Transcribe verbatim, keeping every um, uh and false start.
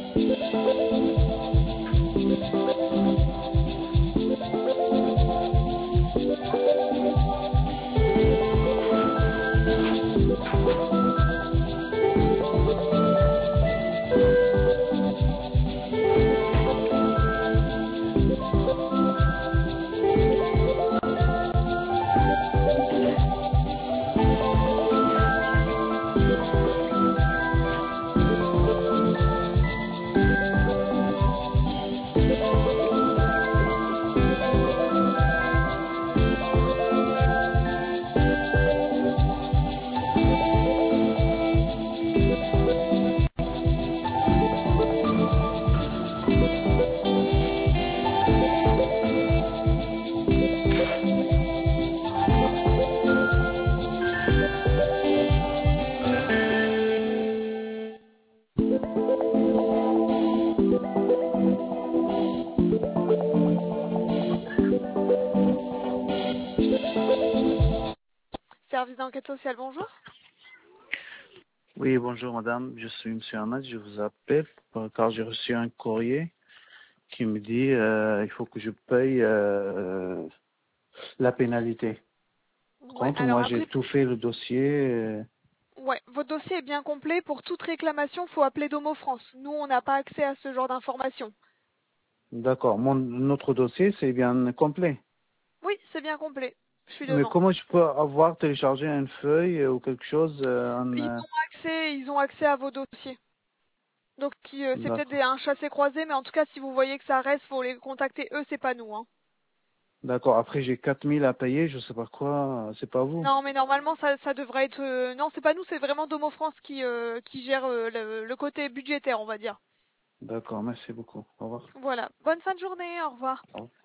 Service d'enquête sociale, bonjour. Oui, bonjour madame, je suis monsieur Ahmed, je vous appelle car j'ai reçu un courrier qui me dit euh, il faut que je paye euh, la pénalité. Par Ouais, contre, alors moi après, j'ai tout fait le dossier. euh, ouais, votre dossier est bien complet. Pour toute réclamation, il faut appeler Domo France. Nous, on n'a pas accès à ce genre d'informations. D'accord, mon notre dossier c'est bien complet. Oui, c'est bien complet. Je suis Mais devant. comment je peux avoir téléchargé une feuille ou quelque chose euh, en, Ils euh, ont accès, ils ont accès à vos dossiers. Donc qui, euh, c'est peut-être des- D'accord. un chassé-croisé, mais en tout cas, si vous voyez que ça reste, faut les contacter eux, c'est pas nous. Hein. D'accord, après j'ai quatre mille à payer, je sais pas quoi, c'est pas vous. Non, mais normalement, ça, ça devrait être. euh, Non, c'est pas nous, c'est vraiment Domo France qui, euh, qui gère euh, le, le côté budgétaire, on va dire. D'accord, merci beaucoup. Au revoir. Voilà. Bonne fin de journée. Au revoir. Au revoir.